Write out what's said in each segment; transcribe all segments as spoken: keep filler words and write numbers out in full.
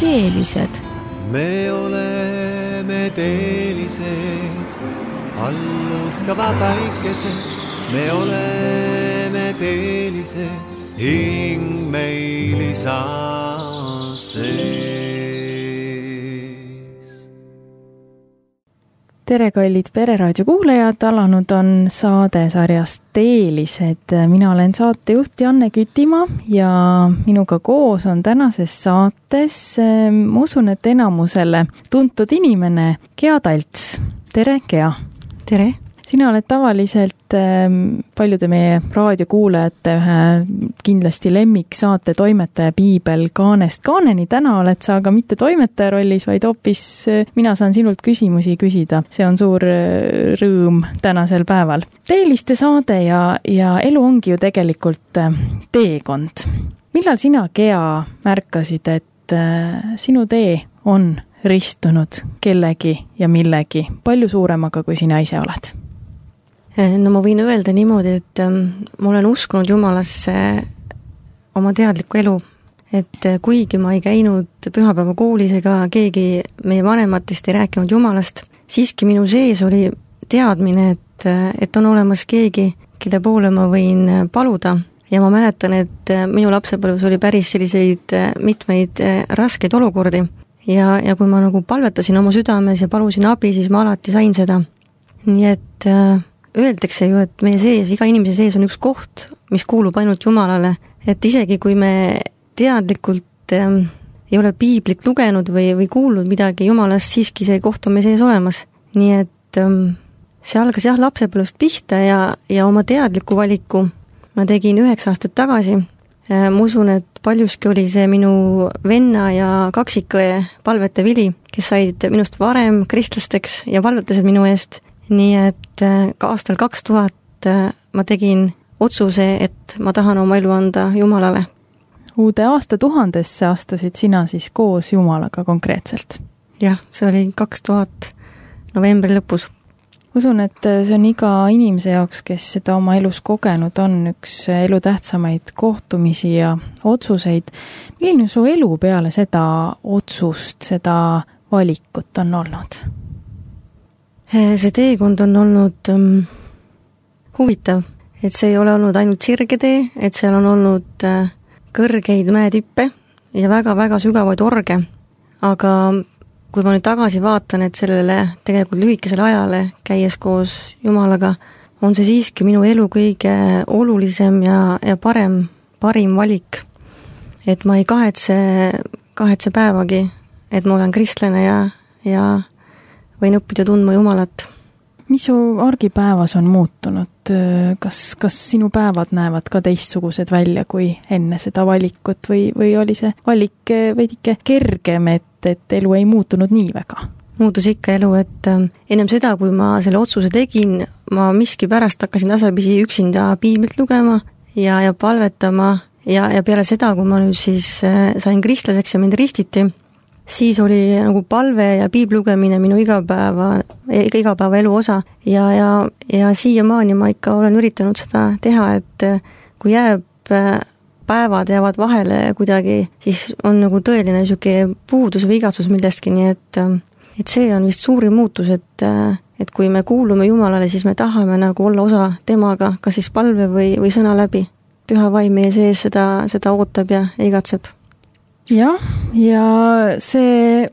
teelised. Me oleme teelised, allõskava päikesed. Me oleme teelised, hing meil isa sees. Tere, kallid Pereraadio kuulajad, alanud on saadesarjast Teelised. Mina olen saatejuht Janne Kütimaa ja minuga koos on tänases saates, ma usun, et enamusele tuntud inimene Gea Talts. Tere, Gea! Tere! Sina oled tavaliselt paljude meie raadiokuulajate ühe kindlasti lemmik saate toimetaja Piibel Kaanest Kaaneni. Täna oled sa aga mitte toimetaja rollis, vaid hoopis mina saan sinult küsimusi küsida. See on suur rõõm tänasel päeval. Teeliste saade ja, ja elu ongi ju tegelikult teekond. Millal sina, Gea, märkasid, et sinu tee on ristunud kellegi ja millegi palju suuremaga, kui sina ise oled? No ma võin öelda niimoodi, et ma olen uskunud Jumalasse oma teadlikku elu, et kuigi ma ei käinud pühapäeva koolis ega keegi meie vanematest ei rääkinud Jumalast, siiski minu sees oli teadmine, et, et on olemas keegi, kelle poole ma võin paluda. Ja ma mäletan, et minu lapsepõlves oli päris selliseid mitmeid raskeid olukordi ja, ja kui ma nagu palvetasin oma südames ja palusin abi, siis ma alati sain seda. Nii et öeldakse ju, et meie sees, iga inimese sees on üks koht, mis kuulub ainult Jumalale, et isegi kui me teadlikult ähm, ei ole piiblit lugenud või, või kuulnud midagi Jumalast, siiski see koht on meie sees olemas. Nii et ähm, see algas jah lapsepõlvest pihta ja, ja oma teadliku valiku ma tegin üheksa aastat tagasi. Äh, ma usun, et paljuski oli see minu venna ja kaksikõe palvete vili, kes said minust varem kristlasteks ja palvetasid minu eest. Nii et ka aastal kaks tuhat ma tegin otsuse, et ma tahan oma elu anda Jumalale. Uude aasta tuhandesse astusid sina siis koos Jumalaga konkreetselt? Jah, see oli kaks tuhat novembri lõpus. Usun, et see on iga inimese jaoks, kes seda oma elus kogenud on, üks elu tähtsamaid kohtumisi ja otsuseid. Milline su elu peale seda otsust, seda valikut on olnud? See teekond on olnud um, huvitav, et see ei ole olnud ainult sirge tee, et seal on olnud uh, kõrgeid mäetippe ja väga-väga sügavaid orge. Aga kui ma nüüd tagasi vaatan, et sellele tegelikult lühikesele ajale käies koos Jumalaga, on see siiski minu elu kõige olulisem ja, ja parem, parim valik. Et ma ei kahetse, kahetse päevagi, et ma olen kristlane ja, ja võin õppida tundma Jumalat. Mis su argipäevas on muutunud? Kas, kas sinu päevad näevad ka teistsugused välja kui enne seda valikut või, või oli see valik veidike kergem, et, et elu ei muutunud nii väga? Muutus ikka elu, et ennem seda, kui ma selle otsuse tegin, ma miski pärast hakkasin tasapisi üksinda piiblit lugema ja, ja palvetama ja, ja peale seda, kui ma nüüd siis sain kristlaseks ja mind ristiti, siis oli nagu palve ja piiblugemine minu igapäeva, igapäeva elu osa ja, ja, ja siiamaani ma ikka olen üritanud seda teha, et kui jääb päevad jäävad vahele kuidagi, siis on nagu tõeline niisugune puudus või igatsus millestki, nii et, et see on vist suurim muutus, et, et kui me kuulume Jumalale, siis me tahame nagu olla osa temaga, kas siis palve või, või sõna läbi. Püha vaim meie sees seda, seda ootab ja igatseb. Jah, ja see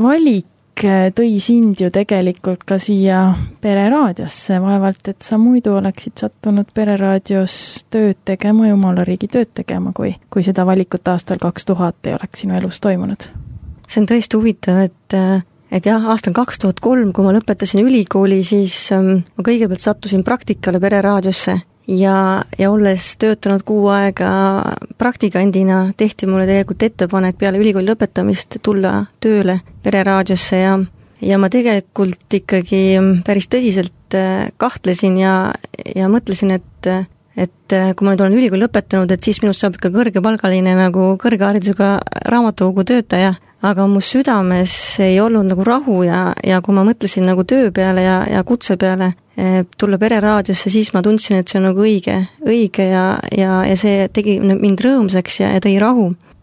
valik tõi sind ju tegelikult ka siia Pereraadiosse, vaevalt, et sa muidu oleksid sattunud Pereraadios tööd tegema, Jumalariigi tööd tegema, kui, kui seda valikut aastal kaks tuhat ei oleks sinu elus toimunud. See on tõesti huvitav, et, et jah, aastal kaks tuhat kolm, kui ma lõpetasin ülikooli, siis ma kõigepealt sattusin praktikale Pereraadiosse. Ja, ja olles töötanud kuu aega praktikandina, tehti mulle tegelikult ettepanek peale ülikooli lõpetamist tulla tööle Pereraadiosse ja, ja ma tegelikult ikkagi päris tõsiselt kahtlesin ja, ja mõtlesin, et, et kui ma nüüd olen ülikooli lõpetanud, et siis minust saab ikka kõrgepalgaline nagu kõrgharidusega raamatukogu töötaja, aga mu südames ei olnud nagu rahu ja, ja kui ma mõtlesin nagu töö peale ja, ja kutse peale tulla Pereraadiosse, siis ma tundsin, et see on nagu õige, õige ja, ja, ja see tegi mind rõõmsaks ja, ja tõi rahu.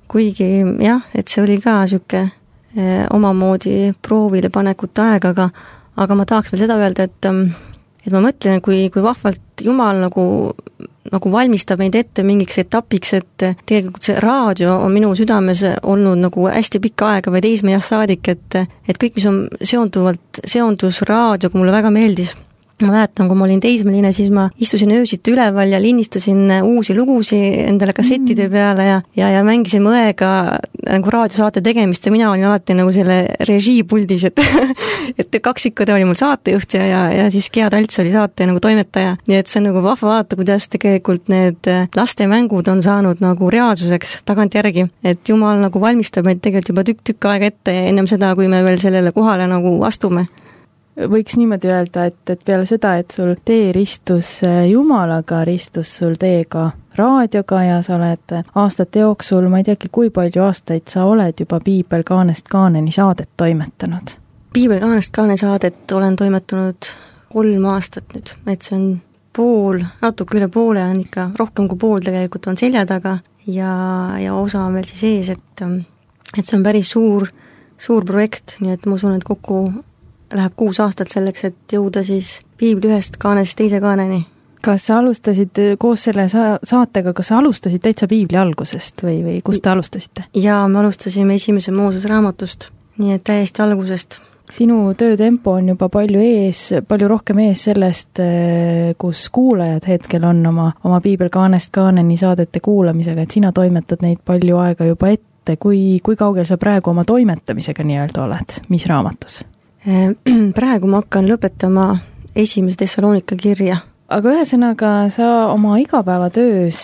kuigi jah, et see oli ka sihuke omamoodi proovile panekut aeg, aga, aga ma tahaks veel seda öelda, et, et ma mõtlen, kui, kui vahvalt Jumal nagu, nagu valmistab meid ette mingiks etapiks, et tegelikult see raadio on minu südames olnud nagu hästi pikka aega või teismeeast saadik, et, et kõik, mis on seonduvalt, seondus raadioga, mulle väga meeldis. Ma mäletan, kui ma olin teismeline, siis ma istusin öösiti üleval ja lindistasin uusi lugusi endale kassettide peale ja, ja, ja mängisime õega nagu raadiosaate tegemist ja mina olin alati nagu selle režiipuldis, et, et kaksikõde oli mul saatejuht ja, ja, ja siis Gea Talts oli saate nagu toimetaja. Nii et see on nagu vahva vaata, kuidas tegelikult need lastemängud on saanud nagu reaalsuseks tagantjärgi, et Jumal nagu valmistab meid tegelikult juba tükk-tükk aega ette ja ennem seda, kui me veel sellele kohale nagu astume. Võiks niimoodi öelda, et, et peale seda, et sul tee ristus Jumalaga, ristus sul teega raadioga ja sa oled aastate jooksul, ma ei teagi, kui palju aastaid sa oled juba Piibel kaanest kaaneni saadet toimetanud? Piibel kaanest kaaneni saadet olen toimetanud kolm aastat nüüd, et see on pool, natuke üle poole on ikka, rohkem kui pool tegelikult on selja taga ja, ja osa on veel siis ees, et, et see on päris suur, suur projekt, nii et ma usun, et kokku läheb kuus aastat selleks, et jõuda siis Piibli ühest kaanest teise kaaneni. Kas sa alustasid koos selle sa- saatega, kas sa alustasid täitsa Piibli algusest või, või kust te alustasite? Jaa, me alustasime esimese Mooses raamatust, nii et täiesti algusest. Sinu töötempo on juba palju ees, palju rohkem ees sellest, kus kuulajad hetkel on oma, oma Piibel kaanest kaaneni saadete kuulamisega, et sina toimetad neid palju aega juba ette. Kui, kui kaugel sa praegu oma toimetamisega nii-öelda oled? Mis raamatus? Praegu ma hakkan lõpetama esimese Thessalonika kirja. Aga ühesõnaga, sa oma igapäevatöös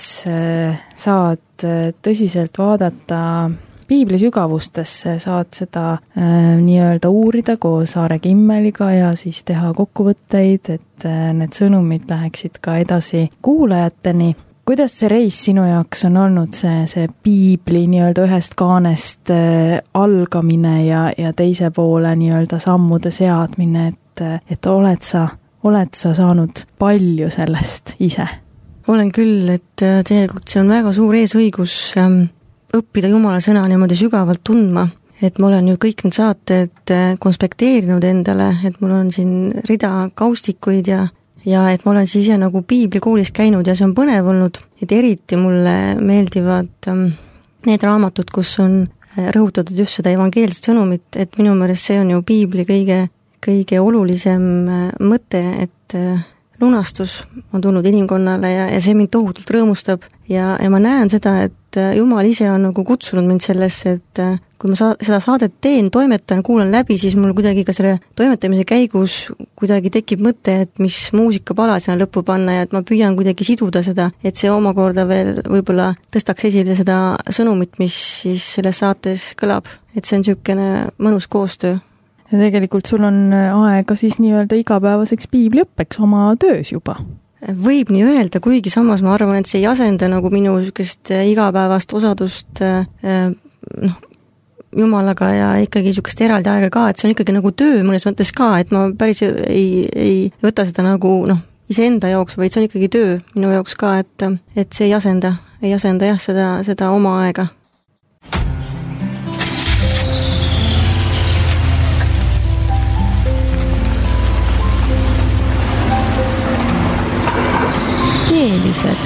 saad tõsiselt vaadata Piibli sügavustesse, saad seda äh, nii-öelda uurida koos Aare Kimmeliga ja siis teha kokkuvõtteid, et äh, need sõnumid läheksid ka edasi kuulajateni. Kuidas see reis sinu jaoks on olnud, see, see Piibli nii-öelda ühest kaanest äh, algamine ja, ja teise poole nii-öelda sammude seadmine, et, et oled sa, oled sa saanud palju sellest ise? Olen küll, et tegelikult see on väga suur eesõigus ähm, õppida Jumala sõna niimoodi sügavalt tundma, et ma olen ju kõik need saated konspekteerinud endale, et mul on siin rida kaustikuid ja ja et ma olen siis ise nagu piiblikoolis käinud ja see on põnev olnud, et eriti mulle meeldivad ähm, need raamatud, kus on rõhutatud just seda evangeelset sõnumit, et minu meelest see on ju piibli kõige, kõige olulisem äh, mõte, et äh, lunastus on tulnud inimkonnale ja, ja see mind tohutult rõõmustab ja, ja ma näen seda, et Jumal ise on nagu kutsunud mind sellesse, et kui ma sa- seda saadet teen, toimetan, kuulan läbi, siis mul kuidagi ka selle toimetamise käigus kuidagi tekib mõte, et mis muusikapala sinna lõppu panna ja et ma püüan kuidagi siduda seda, et see omakorda veel võib-olla tõstaks esile seda sõnumit, mis siis selles saates kõlab, et see on niisugune mõnus koostöö. Ja tegelikult sul on aega siis nii-öelda igapäevaseks piibliõppeks oma töös juba? Võib nii öelda, kuigi samas ma arvan, et see ei asenda nagu minu niisugust igapäevast osadust noh, Jumalaga ja ikkagi niisugust eraldi aega ka, et see on ikkagi nagu töö mõnes mõttes ka, et ma päris ei, ei võta seda nagu noh, iseenda jaoks, vaid see on ikkagi töö minu jaoks ka, et, et see ei asenda, ei asenda jah, seda, seda oma aega. Keelised.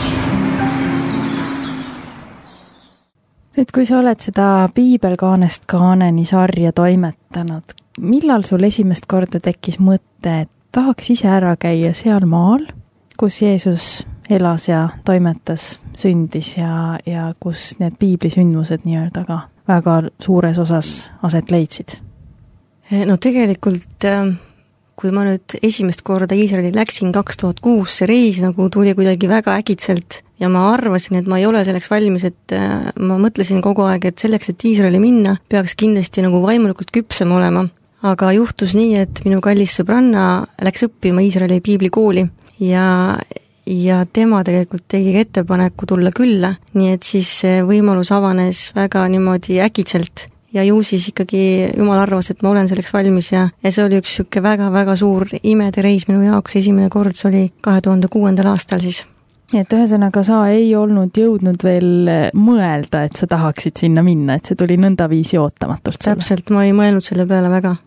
Nüüd, kui sa oled seda Piibel kaanest kaaneni sarja toimetanud, millal sul esimest korda tekkis mõte, et tahaks ise ära käia seal maal, kus Jeesus elas ja toimetas, sündis ja, ja kus need piiblisündmused nii-öelda ka väga suures osas aset leidsid? No tegelikult kui ma nüüd esimest korda Iisraeli läksin kaks tuhat kuus, see reis nagu tuli kuidagi väga äkitselt ja ma arvasin, et ma ei ole selleks valmis, et ma mõtlesin kogu aeg, et selleks, et Iisraeli minna, peaks kindlasti nagu vaimulikult küpsem olema. Aga juhtus nii, et minu kallis sõbranna läks õppima Iisraeli piiblikooli ja, ja tema tegelikult tegi ettepaneku tulla külla, nii et siis see võimalus avanes väga niimoodi äkitselt. Ja ju siis ikkagi Jumal arvas, et ma olen selleks valmis ja, ja see oli üks siuke väga-väga suur imede reis minu jaoks. Esimene kord see oli kahe tuhande kuuendal aastal siis. et ühesõnaga sa ei olnud jõudnud veel mõelda, et sa tahaksid sinna minna, et see tuli nõndaviisi ootamatult sulle. Täpselt, ma ei mõelnud selle peale väga.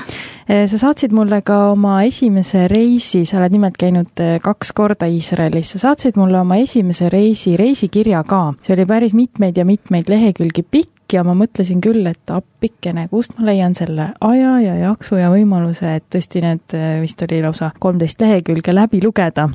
Sa saatsid mulle ka oma esimese reisi, sa oled nimelt käinud kaks korda Iisraelis, sa saatsid mulle oma esimese reisi, reisikirja ka. See oli päris mitmeid ja mitmeid lehekülgi pikk ja ma mõtlesin küll, et appikene, kust ma leian selle aja ja jaksu ja võimaluse, et tõesti need vist oli lausa kolmteist lehekülge läbi lugeda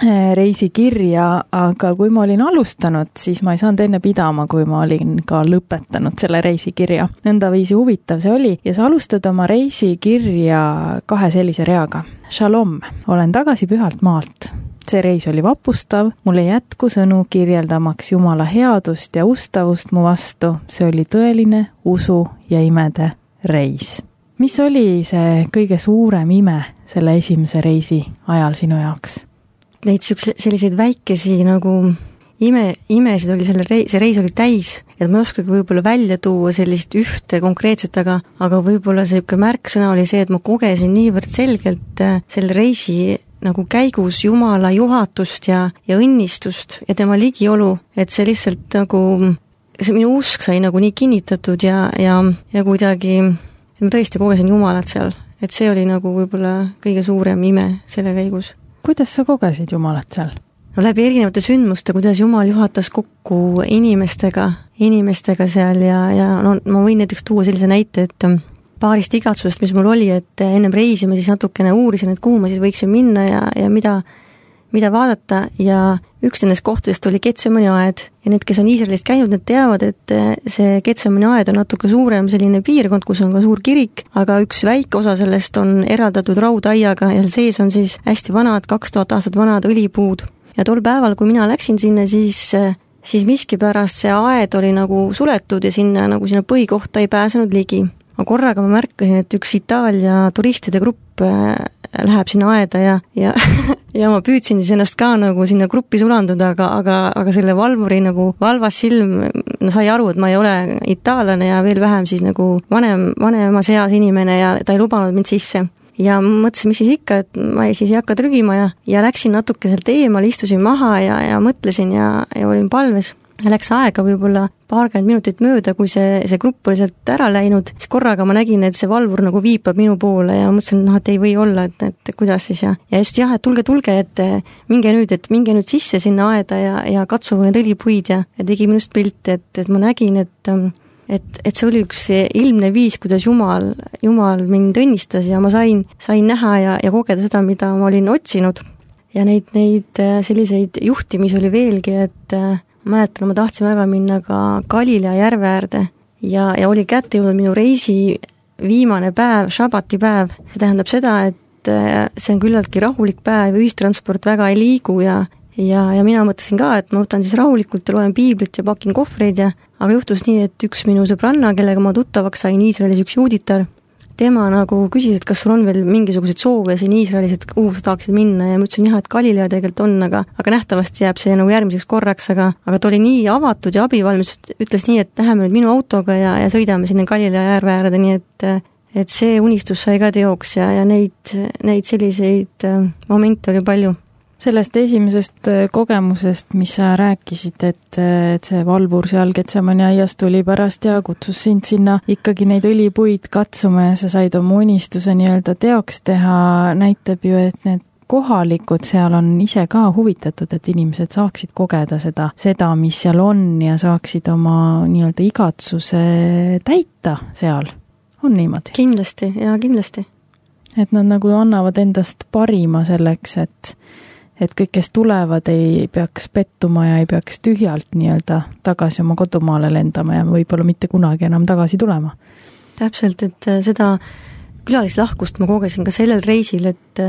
reisikirja, aga kui ma olin alustanud, siis ma ei saanud enne pidama, kui ma olin ka lõpetanud selle reisikirja. Nõndaviisi huvitav see oli ja sa alustad oma reisikirja kahe sellise reaga. Shalom, olen tagasi pühalt maalt. See reis oli vapustav, mul ei jätku sõnu kirjeldamaks Jumala headust ja ustavust mu vastu. See oli tõeline usu ja imede reis. Mis oli see kõige suurem ime selle esimese reisi ajal sinu jaoks? Neid selliseid väikesi nagu ime, imesid oli selle reis, see reis oli täis, et ma ei oskagi võib-olla välja tuua sellist ühte konkreetset, aga, aga võib-olla see märksõna oli see, et ma kogesin niivõrd selgelt selle reisi nagu käigus Jumala juhatust ja, ja õnnistust ja tema ligiolu, et see lihtsalt nagu, see minu usk sai nagu nii kinnitatud ja, ja, ja kuidagi, et ma tõesti kogesin Jumalat seal, et see oli nagu võib-olla kõige suurem ime selle käigus. Kuidas sa kogesid Jumalat seal? No läbi erinevate sündmuste, kuidas Jumal juhatas kokku inimestega, inimestega seal ja, ja no ma võin näiteks tuua sellise näite, et paarist igatsusest, mis mul oli, et ennem reisi ma siis natukene uurisin, et kuhu ma siis võiksin minna ja, ja mida, mida vaadata ja üks nendest kohtadest oli Getsemani aed ja need, kes on Iisraelist käinud, need teavad, et see Getsemani aed on natuke suurem selline piirkond, kus on ka suur kirik, aga üks väike osa sellest on eraldatud raudaiaga ja seal sees on siis hästi vanad, kaks tuhat aastat vanad õlipuud. Ja tol päeval, kui mina läksin sinna, siis, siis miskipärast see aed oli nagu suletud ja sinna, nagu sinna põhikohta ei pääsenud ligi. Ma korraga ma märkasin, et üks Itaalia turistide grupp läheb sinna aeda ja, ja, ja ma püüdsin siis ennast ka nagu sinna gruppi sulanduda, aga, aga, aga selle valvuri nagu valvas silm, no sai aru, et ma ei ole itaallane ja veel vähem siis nagu vanem, vanema seas inimene ja ta ei lubanud mind sisse. Ja mõtlesin, mis siis ikka, et ma ei, siis ei hakka trügima ja, ja läksin natuke sealt eemal, istusin maha ja, ja mõtlesin ja, ja olin palves. Läks aega võib-olla paarkümmend minutit mööda, kui see, see grupp oli sealt ära läinud, siis korraga ma nägin, et see valvur nagu viipab minu poole ja mõtlesin, noh, et ei või olla, et, et kuidas siis ja, ja just jah, et tulge, tulge, et minge nüüd, et minge nüüd sisse sinna aeda ja, ja katsuge need õlipuid ja, ja tegi minust pilt, et, et ma nägin, et, et, et see oli üks ilmne viis, kuidas Jumal, Jumal mind õnnistas ja ma sain, sain näha ja, ja kogeda seda, mida ma olin otsinud. Ja neid, neid selliseid juhtimisi oli veelgi, et mäletan, ma tahtsin väga minna ka Galilea järve äärde ja, ja oli kätte jõudnud minu reisi viimane päev, šabati päev. See tähendab seda, et see on küllaltki rahulik päev, ühistransport väga ei liigu ja, ja, ja mina mõtlesin ka, et ma võtan siis rahulikult ja loen piiblit ja pakin kohvreid ja aga juhtus nii, et üks minu sõbranna, kellega ma tuttavaks sain Iisraelis, üks juuditar, tema nagu küsis, et kas sul on veel mingisuguseid soove siin Iisraelis, et kuhu sa tahaksid minna ja ma ütlesin jah, et Galilea tegelikult on, aga, aga nähtavasti jääb see nagu järgmiseks korraks, aga, aga ta oli nii avatud ja abivalmis, ütles nii, et läheme nüüd minu autoga ja, ja sõidame sinna Galilea järve äärde, nii et, et see unistus sai ka teoks ja, ja neid, neid selliseid momente oli palju. Sellest esimesest kogemusest, mis sa rääkisid, et, et see valvur seal Getsemani aias tuli pärast ja kutsus sind sinna ikkagi neid õlipuid katsuma ja sa said oma unistuse nii-öelda teoks teha, näitab ju, et need kohalikud seal on ise ka huvitatud, et inimesed saaksid kogeda seda, seda, mis seal on ja saaksid oma nii-öelda igatsuse täita seal. On niimoodi? Kindlasti, ja kindlasti. Et nad nagu annavad endast parima selleks, et et kõik, kes tulevad, ei peaks pettuma ja ei peaks tühjalt nii-öelda tagasi oma kodumaale lendama ja võib-olla mitte kunagi enam tagasi tulema. Täpselt, et seda külalislahkust ma kogesin ka sellel reisil, et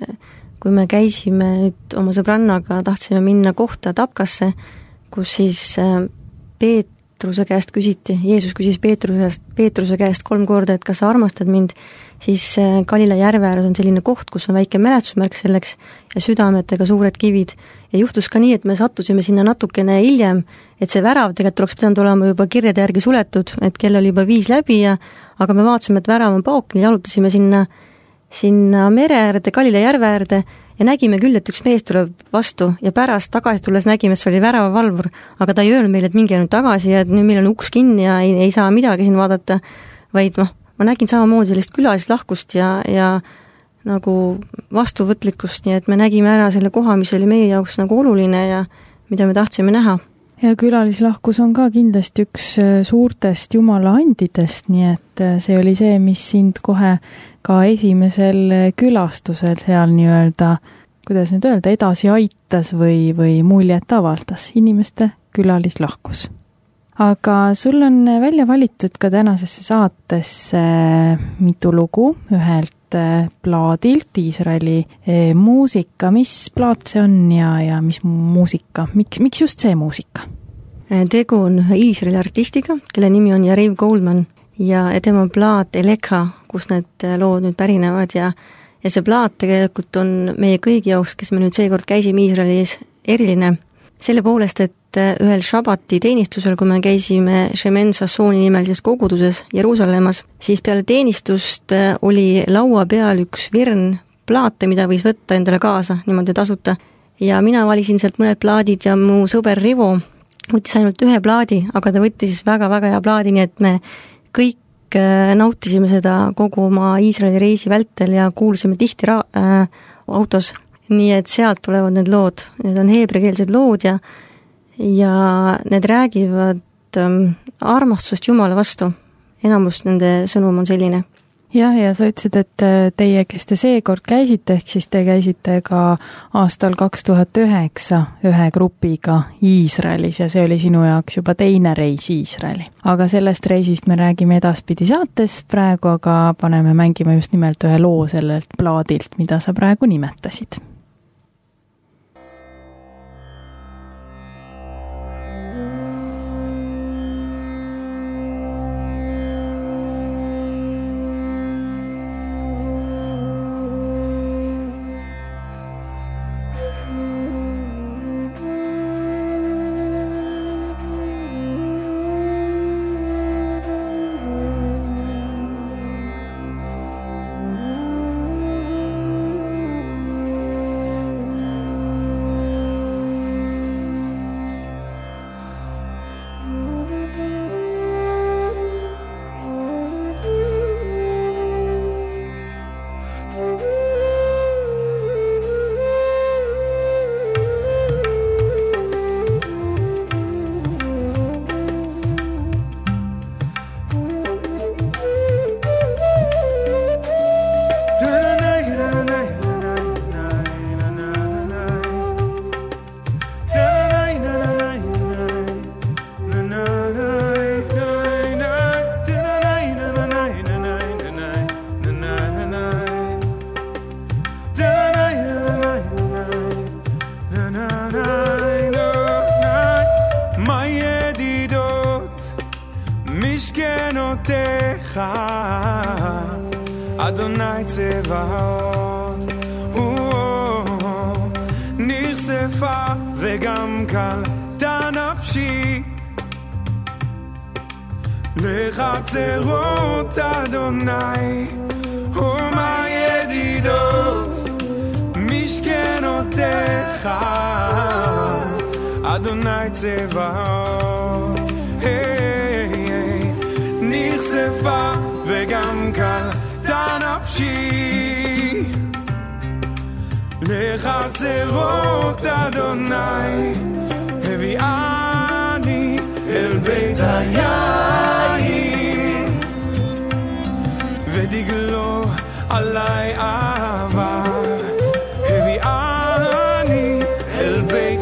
kui me käisime nüüd oma sõbrannaga, tahtsime minna kohta Tapkasse, kus siis Peetruse käest küsiti, Jeesus küsis Peetruse, Peetruse käest kolm korda, et kas sa armastad mind, siis Galilea järve ääres on selline koht, kus on väike mälestusmärk selleks ja südametega suured kivid. Ja juhtus ka nii, et me sattusime sinna natukene hiljem, et see värav tegelikult oleks pidanud olema juba kirjade järgi suletud, et kell oli juba viis läbi ja aga me vaatasime, et värav on paukni, jalutasime sinna, sinna mere äärde, Galilea järve äärde ja nägime küll, et üks mees tuleb vastu ja pärast tagasi tulles nägime, et see oli väravavalvur, aga ta ei öelnud meile, et minge nüüd tagasi ja et nüüd meil on uks kinni ja ei, ei saa midagi siin vaadata, vaid noh, ma nägin samamoodi sellist külalislahkust ja, ja nagu vastuvõtlikkust, nii et me nägime ära selle koha, mis oli meie jaoks nagu oluline ja mida me tahtsime näha. Ja külalislahkus on ka kindlasti üks suurtest Jumala andidest, nii et see oli see, mis sind kohe ka esimesel külastusel seal nii-öelda, kuidas nüüd öelda, edasi aitas või, või muljet avaldas inimeste külalislahkus. Aga sul on välja valitud ka tänasesse saatesse mitu lugu ühelt plaadilt, Iisraeli muusika. Mis plaat see on ja, ja mis muusika? Miks, miks just see muusika? Tegu on ühe Iisraeli artistiga, kelle nimi on Yariv Goldman ja tema plaat Elekha, kus need lood nüüd pärinevad ja, ja see plaat tegelikult on meie kõigi jaoks, kes me nüüd seekord käisime Iisraelis, eriline selle poolest, et ühel šabati teenistusel, kui me käisime Shemen Sassooni nimelises koguduses Jeruusalemmas, siis peale teenistust oli laua peal üks virn plaate, mida võis võtta endale kaasa, niimoodi tasuta. Ja mina valisin sealt mõned plaadid ja mu sõber Rivo võttis ainult ühe plaadi, aga ta võttis väga-väga hea plaadi, nii et me kõik nautisime seda kogu oma Iisraeli reisi vältel ja kuulsime tihti ra- äh, autos. Nii et sealt tulevad need lood. Need on heebrekeelsed lood ja ja need räägivad ähm, armastusest Jumala vastu. Enamus nende sõnum on selline. Jah, ja sa ütlesid, et teie, kes te seekord käisite, ehk siis te käisite ka aastal kaks tuhat üheksa ühe grupiga Iisraelis ja see oli sinu jaoks juba teine reis Iisraeli. Aga sellest reisist me räägime edaspidi saates praegu, aga paneme mängima just nimelt ühe loo sellelt plaadilt, mida sa praegu nimetasid. אדוני צבאות נרספה וגם קלטה נפשי לחצרות אדוני ומה ידידות משכנותיך אדוני צבאות נרספה וגם קלטה נפשי לחצרות אדוני הביאני אל בית היין ודגלו עלי אהבה הביאני אל בית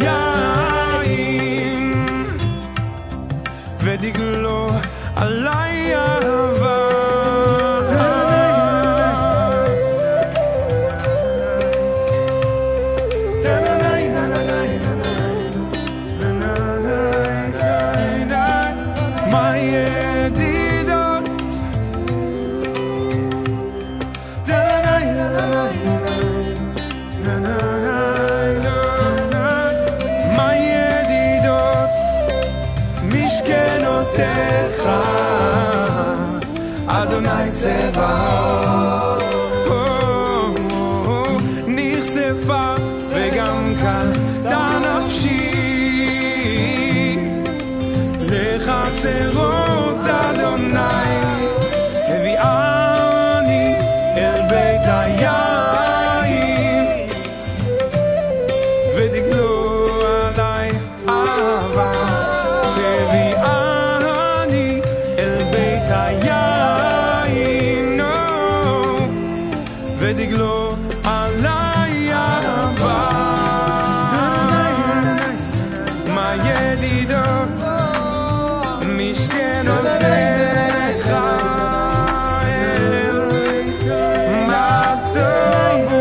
היין ודגלו עלי אהבה אדוני צבאות נרספה בחצרות אדוני הביאני אל בית היין ודגלו עליי אהבה הביאני אל בית היין ודגלו עליי אהבה מה ידידות משכנותיך אל מה טובו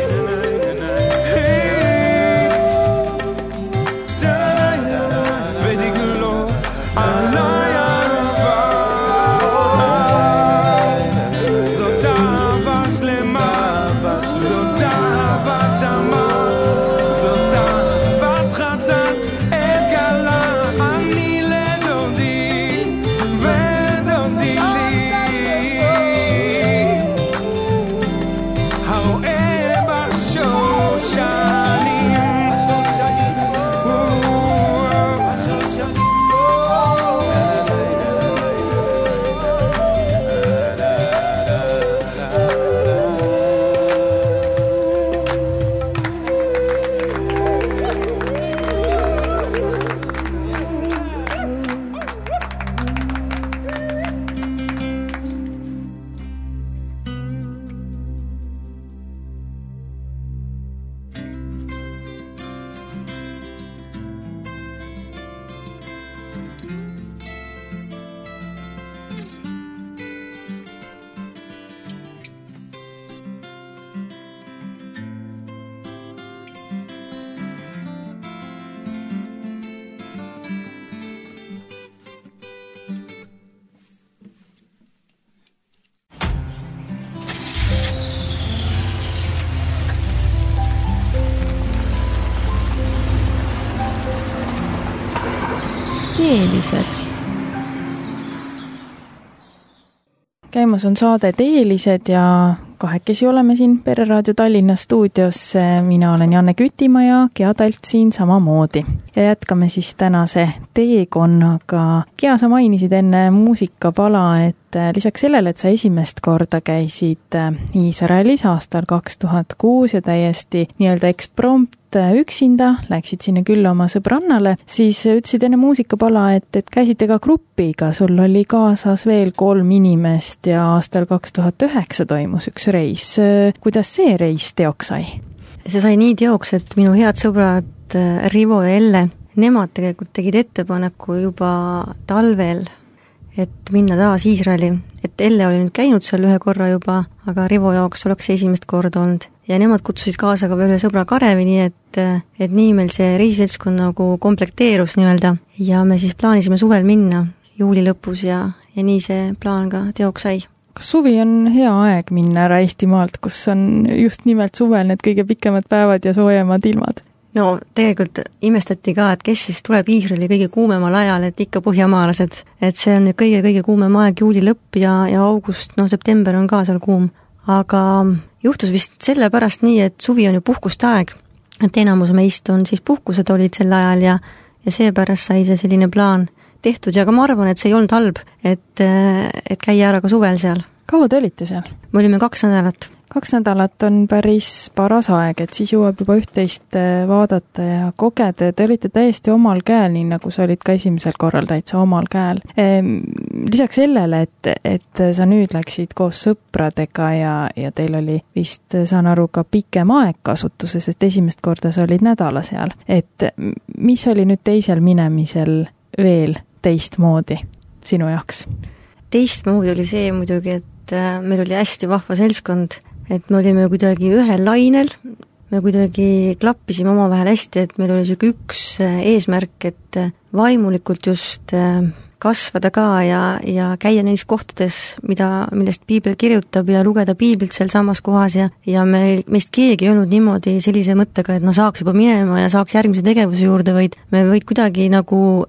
ודגלו עליי אהבה זאת אהבה שלמה זאת אהבה תמה זאת אהבת חתן אגלה אני לדודי ודודי לי הרואה בשושנים Teelised. Käimas on saade Teelised ja kahekesi oleme siin Pereraadio Tallinna stuudios. Mina olen Janne Kütimaa ja Gea Talt siin samamoodi. Ja jätkame siis tänase teekonnaga. Gea, sa mainisid enne muusikapala, et lisaks sellele, et sa esimest korda käisid Iisraelis aastal kaks tuhat kuus ja täiesti nii-öelda eksprompt üksinda, läksid sinna külla oma sõbrannale, siis ütlesid enne muusikapala, et, et käisite ka grupiga, sul oli kaasas veel kolm inimest ja aastal kaks tuhat üheksa toimus üks reis. Kuidas see reis teoks sai? See sai nii teoks, et minu head sõbrad Rivo ja Elle, nemad tegelikult tegid ettepaneku juba talvel, et minna taas Iisraeli. Et Elle oli nüüd käinud seal ühe korra juba, aga Rivo jaoks oleks esimest korda olnud. Ja nemad kutsusid kaasa ka veel ühe sõbra Karevi, nii et, et nii meil see reisiseltskond nagu komplekteerus nii-öelda. Ja me siis plaanisime suvel minna juuli lõpus ja, ja nii see plaan ka teoks sai. Kas suvi on hea aeg minna ära Eestimaalt, kus on just nimelt suvel need kõige pikemad päevad ja soojemad ilmad? No tegelikult imestati ka, et kes siis tuleb Iisraeli kõige kuumemal ajal, et ikka põhjamaalased. Et see on kõige-kõige kuumem aeg juuli lõpp ja, ja august, no september on ka seal kuum. Aga juhtus vist sellepärast nii, et suvi on ju puhkuste aeg. Et enamus meist on siis puhkused olid sel ajal ja, ja seepärast sai see selline plaan tehtud. Ja ka ma arvan, et see ei olnud halb, et, et käia ära ka suvel seal. Kaua te olite seal? Me olime kaks nädalat. Kaks nädalat on päris paras aeg, et siis jõuab juba üht-teist vaadata ja kogeda. Te olite täiesti omal käel, nii nagu sa olid ka esimesel korral täitsa omal käel. Lisaks sellele, et, et sa nüüd läksid koos sõpradega ja, ja teil oli vist, saan aru, ka pikem aeg kasutuses, sest esimest korda sa olid nädala seal. Et mis oli nüüd teisel minemisel veel teistmoodi sinu jaoks? Teistmoodi oli see muidugi, et meil oli hästi vahva seltskond, et me olime kuidagi ühel lainel, me kuidagi klappisime omavahel hästi, et meil oli siuke üks eesmärk, et vaimulikult just kasvada ka ja, ja käia neis kohtades, mida, millest piibel kirjutab ja lugeda piiblilt seal samas kohas ja, ja me, meist keegi ei olnud niimoodi sellise mõttega, et no saaks juba minema ja saaks järgmise tegevuse juurde, vaid me võid kuidagi nagu, noh,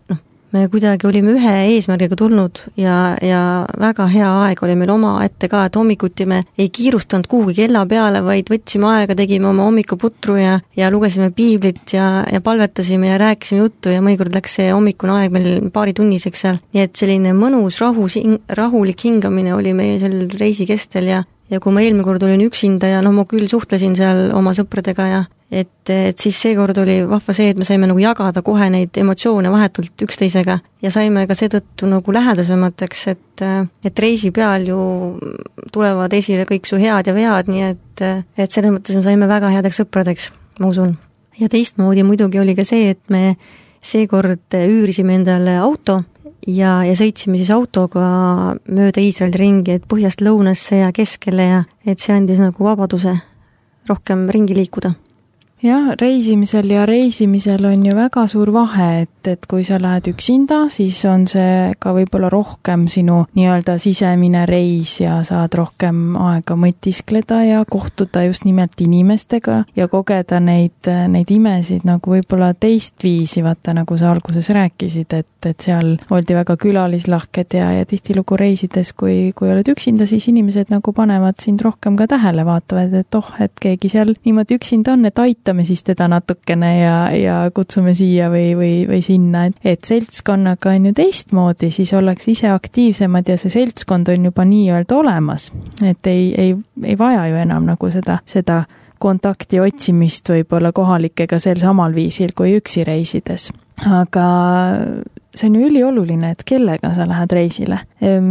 me kuidagi olime ühe eesmärgiga tulnud ja, ja väga hea aeg oli meil oma ette ka, et hommikuti me ei kiirustanud kuhugi kella peale, vaid võtsime aega, tegime oma hommikuputru ja, ja lugesime piiblit ja, ja palvetasime ja rääkisime juttu ja mõnikord läks see hommikune aeg meil paari tunniseks seal. Nii et selline mõnus rahus, rahulik hingamine oli meie sel reisi kestel ja, ja kui ma eelmine kord olin üksinda ja no ma küll suhtlesin seal oma sõpradega ja et, et siis seekord oli vahva see, et me saime nagu jagada kohe neid emotsioone vahetult üksteisega ja saime ka seetõttu nagu lähedasemateks, et, et reisi peal ju tulevad esile kõik su head ja vead, nii et, et selles mõttes me saime väga headeks sõpradeks, ma usun. Ja teistmoodi muidugi oli ka see, et me seekord üürisime endale auto ja, ja sõitsime siis autoga mööda Iisraeli ringi, et põhjast lõunasse ja keskele ja et see andis nagu vabaduse rohkem ringi liikuda. Jah, reisimisel ja reisimisel on ju väga suur vahe, et, et kui sa lähed üksinda, siis on see ka võib-olla rohkem sinu nii-öelda sisemine reis ja saad rohkem aega mõtiskleda ja kohtuda just nimelt inimestega ja kogeda neid, neid imesid nagu võib-olla teistviisi, vaata nagu sa alguses rääkisid, et, et seal oldi väga külalislahked ja, ja tihtilugu reisides, kui, kui oled üksinda, siis inimesed nagu panevad sind rohkem ka tähele, vaatavad, et oh, et keegi seal niimoodi üksinda on, et aita me siis teda natukene ja, ja kutsume siia või, või, või sinna, et, et seltskonnaga on ju teistmoodi, siis ollakse ise aktiivsemad ja see seltskond on juba nii-öelda olemas, et ei, ei, ei vaja ju enam nagu seda, seda kontakti otsimist võib-olla kohalikega sel samal viisil kui üksi reisides. Aga see on ju ülioluline, et kellega sa lähed reisile.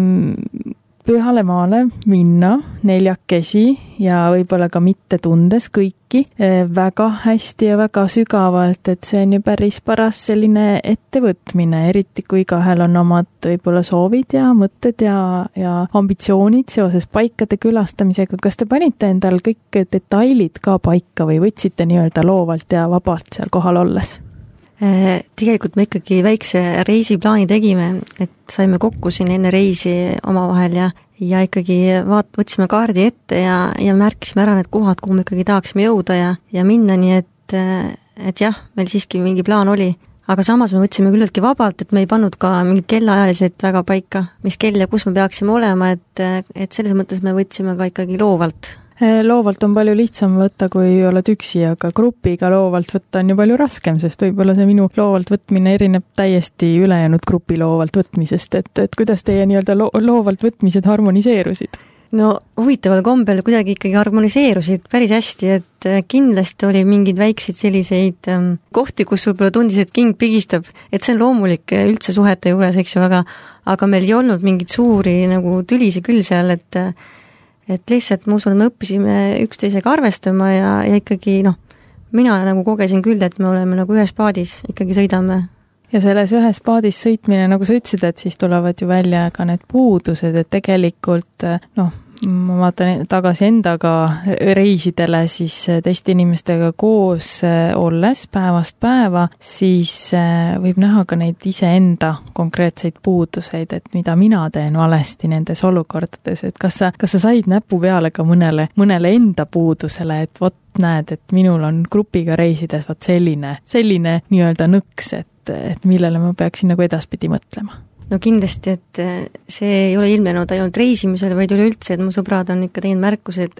Pühale maale minna neljakesi ja võib-olla ka mitte tundes kõiki väga hästi ja väga sügavalt, et see on ju päris paras selline ettevõtmine, eriti kui kahel on omad võib-olla soovid ja mõtted ja, ja ambitsioonid seoses paikade külastamisega. Kas te panite endal kõik detailid ka paika või võtsite nii-öelda loovalt ja vabalt seal kohal olles? Tegelikult me ikkagi väikse reisiplaani tegime, et saime kokku siin enne reisi omavahel ja, ja ikkagi vaat, võtsime kaardi ette ja, ja märkisime ära need kohad, kuhu me ikkagi tahaksime jõuda ja, ja minna, nii et, et jah, meil siiski mingi plaan oli. Aga samas me võtsime küllaltki vabalt, et me ei pannud ka mingid kellaajaliselt väga paika, mis kell ja kus me peaksime olema, et, et selles mõttes me võtsime ka ikkagi loovalt. Loovalt on palju lihtsam võtta, kui oled üksi, aga grupiga loovalt võtta on ju palju raskem, sest võib-olla see minu loovalt võtmine erineb täiesti ülejäänud grupi loovalt võtmisest, et, et kuidas teie nii-öelda lo- loovalt võtmised harmoniseerusid? No huvitaval kombel kuidagi ikkagi harmoniseerusid päris hästi, et kindlasti oli mingeid väikseid selliseid ähm, kohti, kus võib-olla tundis, et king pigistab, et see on loomulik üldse suhete juures, eks ju, aga, aga meil ei olnud mingeid suuri nagu tülisi küll seal, et et lihtsalt ma usun, et me õppisime üksteisega arvestama ja, ja ikkagi noh, mina nagu kogesin küll, et me oleme nagu ühes paadis, ikkagi sõidame. Ja selles ühes paadis sõitmine, nagu sa ütlesid, et siis tulevad ju välja ka need puudused, et tegelikult noh, ma vaatan tagasi endaga reisidele, siis teiste inimestega koos olles päevast päeva, siis võib näha ka neid iseenda konkreetseid puuduseid, et mida mina teen valesti nendes olukordades, et kas sa, kas sa said näpu peale ka mõnele, mõnele enda puudusele, et vot näed, et minul on grupiga reisides vot selline, selline nii-öelda nõks, et, et millele ma peaksin nagu edaspidi mõtlema. No kindlasti, et see ei ole ilmenud ainult reisimisel, vaid üleüldse, et mu sõbrad on ikka teinud märkused,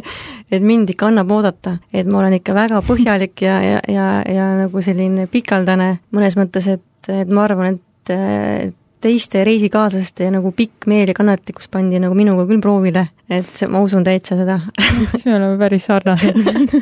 et mind ikka annab oodata, et ma olen ikka väga põhjalik ja, ja, ja, ja nagu selline pikaldane mõnes mõttes, et, et ma arvan, et teiste reisikaaslaste nagu pikk meel ja kannatlikkus pandi nagu minuga küll proovile, et ma usun täitsa seda. Siis me oleme päris sarnased.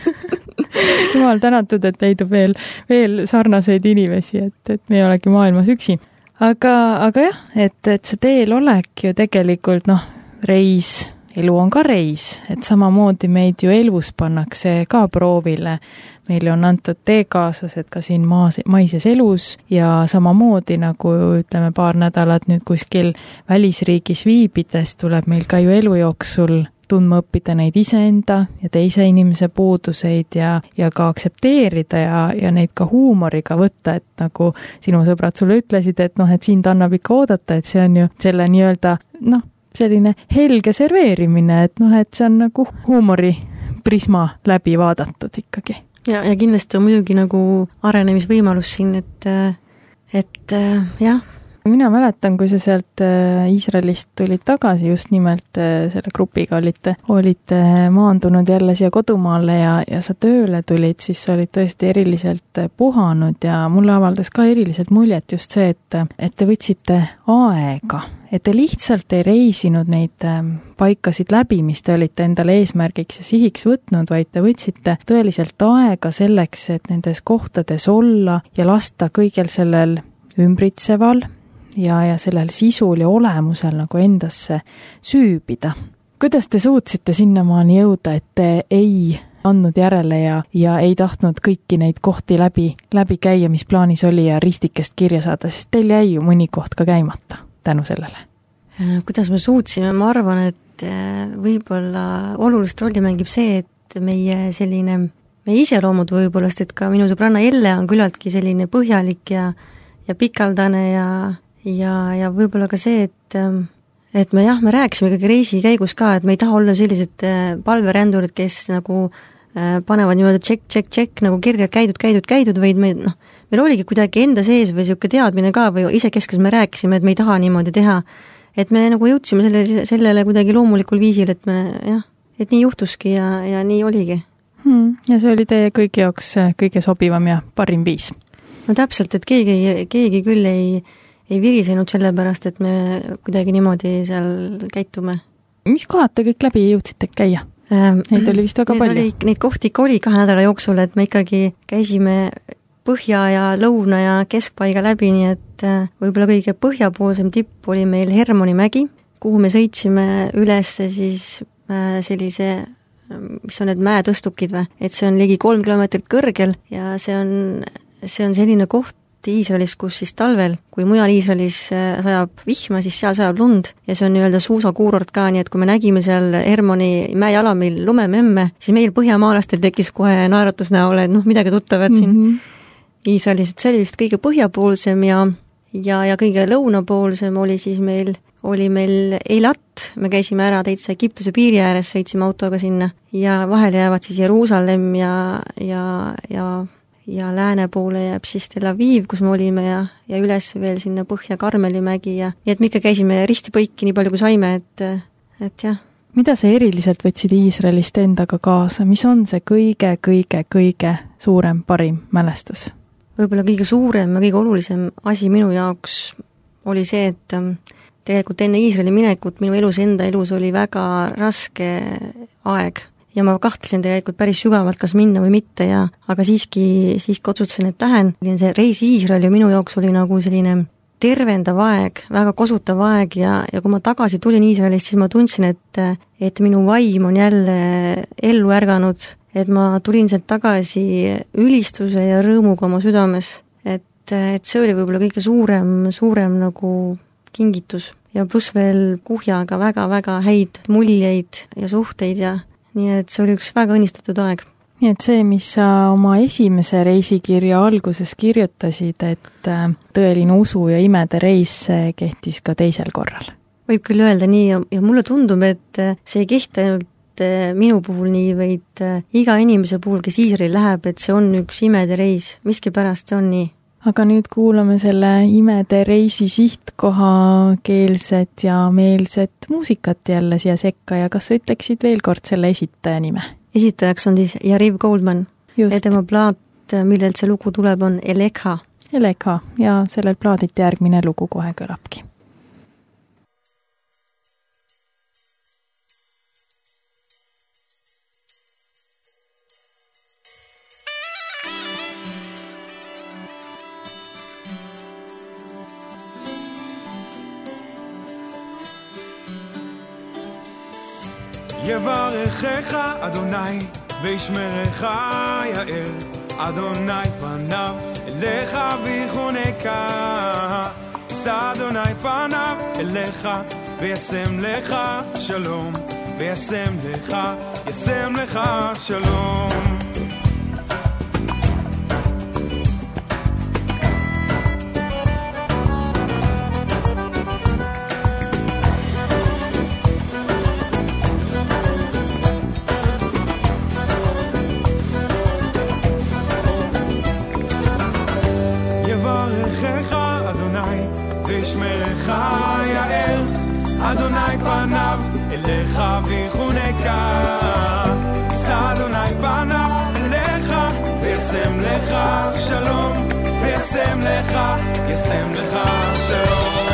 Jumal tänatud, et leidub veel, veel sarnaseid inimesi, et, et me ei olegi maailmas üksi. Aga, aga jah, et, et see teel olek ju tegelikult, noh, reis, elu on ka reis, et samamoodi meid ju elus pannakse ka proovile. Meile on antud teekaaslased ka siin maas, maises elus ja samamoodi nagu ütleme paar nädalat nüüd kuskil välisriigis viibides tuleb meil ka ju elu jooksul tundma õppida neid iseenda ja teise inimese puuduseid ja, ja ka aktsepteerida ja, ja neid ka huumoriga võtta, et nagu sinu sõbrad sulle ütlesid, et noh, et sind annab ikka oodata, et see on ju selle nii-öelda, noh, selline helge serveerimine, et noh, et see on nagu huumori prisma läbi vaadatud ikkagi. Ja, ja kindlasti on muidugi nagu arenemisvõimalus siin, et et äh, jah. Mina mäletan, kui sa sealt Iisraelist tulid tagasi, just nimelt selle grupiga olite, olite maandunud jälle siia kodumaale ja, ja sa tööle tulid, siis sa olid tõesti eriliselt puhanud ja mulle avaldas ka eriliselt muljet just see, et, et te võtsite aega, et te lihtsalt ei reisinud neid paikasid läbi, mis te olite endale eesmärgiks ja sihiks võtnud, vaid te võtsite tõeliselt aega selleks, et nendes kohtades olla ja lasta kõigel sellel ümbritseval ja, ja sellel sisul ja olemusel nagu endasse süübida. Kuidas te suutsite sinnamaani jõuda, et te ei andnud järele ja, ja ei tahtnud kõiki neid kohti läbi, läbi käia, mis plaanis oli ja ristikest kirja saada, sest teil jäi ju mõni koht ka käimata tänu sellele? Kuidas me suutsime? Ma arvan, et võib-olla olulist rolli mängib see, et meie selline, meie iseloomud võib-olla, sest et ka minu sõbranna Elle on küllaltki selline põhjalik ja, ja pikaldane ja ja, ja võib-olla ka see, et et me jah, me rääkisime ikkagi reisi käigus ka, et me ei taha olla sellised palverändurid, kes nagu panevad niimoodi tšekk, tšekk, tšekk nagu kirja käidud, käidud, käidud, vaid me, noh, meil oligi kuidagi enda sees või niisugune teadmine ka või isekeskes me rääkisime, et me ei taha niimoodi teha. Et me nagu jõudsime sellele, sellele kuidagi loomulikul viisil, et me jah, et nii juhtuski ja, ja nii oligi. Hmm, ja see oli teie kõigi jaoks kõige sobivam ja parim viis. No täpselt, et keegi, keegi küll ei ei virisenud selle pärast, et me kuidagi niimoodi seal käitume. Mis kohad te kõik läbi jõudsite käia? Neid oli vist väga neid palju. Oli, neid kohti ikka oli kahe nädala jooksul, et me ikkagi käisime põhja ja lõuna ja keskpaiga läbi, nii et võib-olla kõige põhjapoolsem tipp oli meil Hermoni mägi, kuhu me sõitsime üles siis sellise, mis on need mäetõstukid või, et see on ligi kolm kilomeetrit kõrgel ja see on, see on selline koht Iisraelis, kus siis talvel, kui mujal Iisraelis sajab vihma, siis seal sajab lund ja see on nii-öelda suusakuurort ka, nii et kui me nägime seal Hermoni mäejalamil lumememme, siis meil põhjamaalastel tekkis kohe naeratus näole, et noh, midagi tuttavat siin mm -hmm. Iisraelis, et see oli just kõige põhjapoolsem ja, ja, ja kõige lõunapoolsem oli siis meil, oli meil Eilat, me käisime ära täitsa Egiptuse piiri ääres, sõitsime autoga sinna ja vahel jäävad siis Jeruusalemm ja, ja, ja ja lääne poole jääb siis Tel Aviv, kus me olime ja, ja üles veel sinna põhja Karmelimägi ja nii et me ikka käisime ristipõiki nii palju kui saime, et, et jah. Mida sa eriliselt võtsid Iisraelist endaga kaasa? Mis on see kõige, kõige, kõige suurem, parim mälestus? Võib-olla kõige suurem ja kõige olulisem asi minu jaoks oli see, et tegelikult enne Iisraeli minekut minu elus, enda elus oli väga raske aeg. Ja ma kahtlesin tegelikult päris sügavalt, kas minna või mitte ja aga siiski, siiski otsustasin, et lähen. See reis Iisraeli minu jaoks oli nagu selline tervendav aeg, väga kosutav aeg ja, ja kui ma tagasi tulin Iisraelist, siis ma tundsin, et, et minu vaim on jälle ellu ärganud, et ma tulin sealt tagasi ülistuse ja rõõmuga oma südames, et, et see oli võib-olla kõige suurem, suurem nagu kingitus ja pluss veel kuhjaga väga-väga häid muljeid ja suhteid ja nii et see oli üks väga õnnistatud aeg. Nii et see, mis sa oma esimese reisikirja alguses kirjutasid, et tõeline usu ja imede reis kehtis ka teisel korral? Võib küll öelda nii ja, ja mulle tundub, et see ei kehti ainult minu puhul nii, vaid iga inimese puhul, kes Iisraeli läheb, et see on üks imede reis, miski pärast see on nii. Aga nüüd kuulame selle imede reisi sihtkoha keelset ja meelset muusikat jälle siia sekka ja kas sa ütleksid veel kord selle esitaja nime? Esitajaks on siis Yariv Goldman ja tema plaat, millelt see lugu tuleb, on Elekha. Elekha ja sellel plaaditi järgmine lugu kohe kõlabki. יברכך אדוני וישמרך יאר אדוני פניו אליך ויחונקה ישא אדוני פניו אליך וישם לך שלום וישם לך ישם לך שלום יברכך יאר, אדוני פניו אליך ויחונקה. יישא אדוני פניו אליך וישם לך שלום, וישם לך, ישם לך שלום.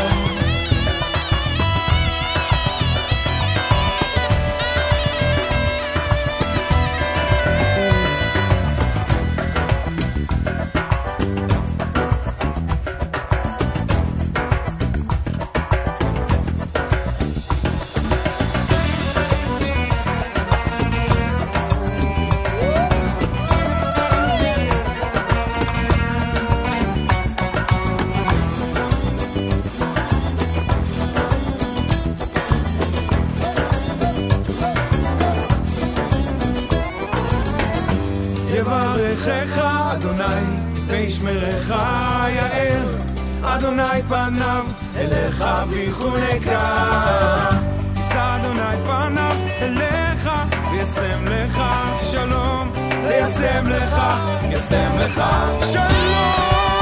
יברכך אדוני וישמרך יאר, אדוני פניו אליך ויחונקה. יישא אדוני פניו אליך וישם לך שלום, וישם לך, ישם לך שלום.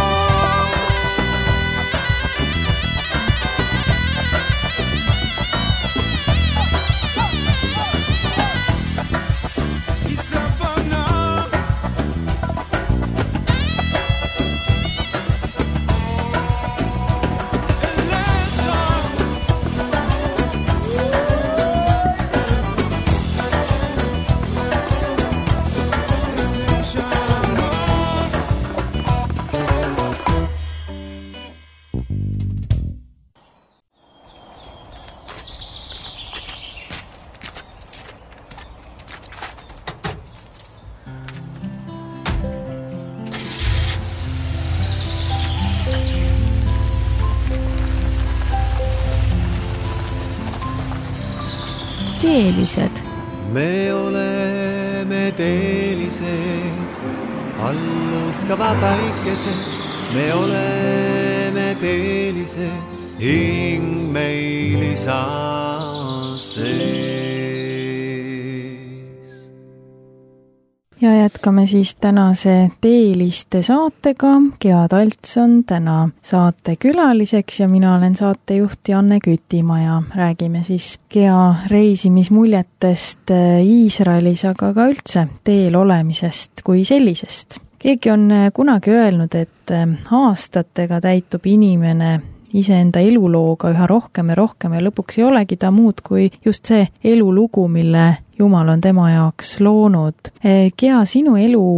Teelised. Me oleme teelised, alluskava päikesed. Me oleme teelised, hing meil isaa sees. Ja jätkame siis tänase Teeliste saatega. Gea Talts on täna saate külaliseks ja mina olen saatejuht Janne Kütimaa ja räägime siis Gea reisimismuljetest Iisraelis, aga ka üldse teel olemisest kui sellisest. Keegi on kunagi öelnud, et aastatega täitub inimene iseenda elulooga üha rohkem ja rohkem ja lõpuks ei olegi ta muud kui just see elulugu, mille Jumal on tema jaoks loonud. Gea, sinu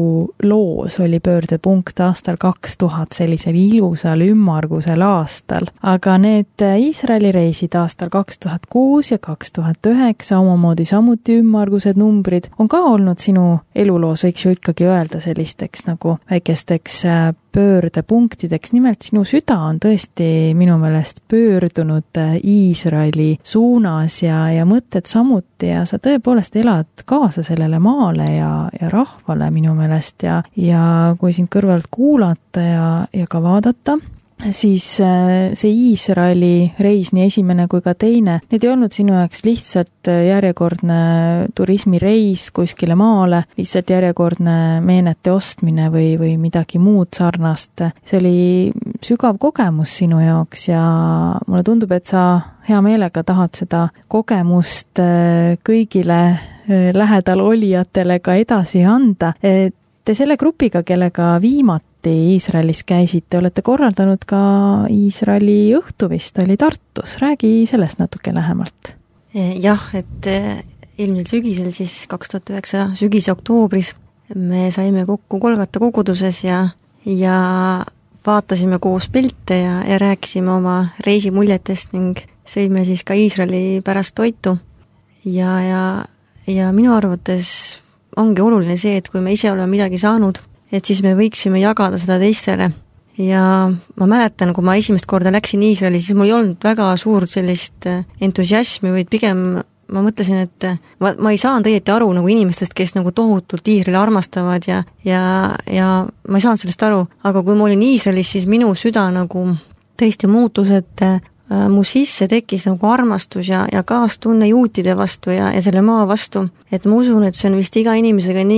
eluloos oli pöördepunkt aastal kaks tuhat sellisel ilusal ümmargusel aastal, aga need Iisraeli reisid aastal kaks tuhat kuus ja kaks tuhat üheksa, omamoodi samuti ümmargused numbrid, on ka olnud sinu eluloos, võiks ju ikkagi öelda sellisteks nagu väikesteks pöördepunktideks. Nimelt sinu süda on tõesti minu meelest pöördunud Iisraeli suunas ja, ja mõtted samuti ja sa tõepoolest elad kaasa sellele maale ja, ja rahvale minu meelest ja, ja kui sind kõrvalt kuulata ja, ja ka vaadata, siis see Iisraeli reis, nii esimene kui ka teine, need ei olnud sinu jaoks lihtsalt järjekordne turismireis kuskile maale, lihtsalt järjekordne meenete ostmine või, või midagi muud sarnast. See oli sügav kogemus sinu jaoks ja mulle tundub, et sa hea meelega tahad seda kogemust kõigile lähedal olijatele ka edasi anda. Te selle grupiga, kellega viimati Iisraelis käisite, olete korraldanud ka Iisraeli õhtu vist, oli Tartus. Räägi sellest natuke lähemalt. Jah, et eelmisel sügisel siis kaks tuhat üheksa sügise oktoobris me saime kokku Golgata koguduses ja, ja vaatasime koos pilte ja, ja rääkisime oma reisimuljetest ning sõime siis ka Iisraeli pärast toitu. Ja, ja, ja minu arvates ongi oluline see, et kui me ise oleme midagi saanud, et siis me võiksime jagada seda teistele. Ja ma mäletan, kui ma esimest korda läksin Iisraeli, siis mul ei olnud väga suurt sellist entusiasmi, vaid pigem ma mõtlesin, et ma, ma ei saanud õieti aru nagu inimestest, kes nagu tohutult Iisraeli armastavad ja, ja, ja ma ei saanud sellest aru. Aga kui ma olin Iisraelis, siis minu süda nagu tõesti muutus, et mu sisse tekkis nagu armastus ja, ja kaastunne juutide vastu ja, ja selle maa vastu. Et ma usun, et see on vist iga inimesega nii, et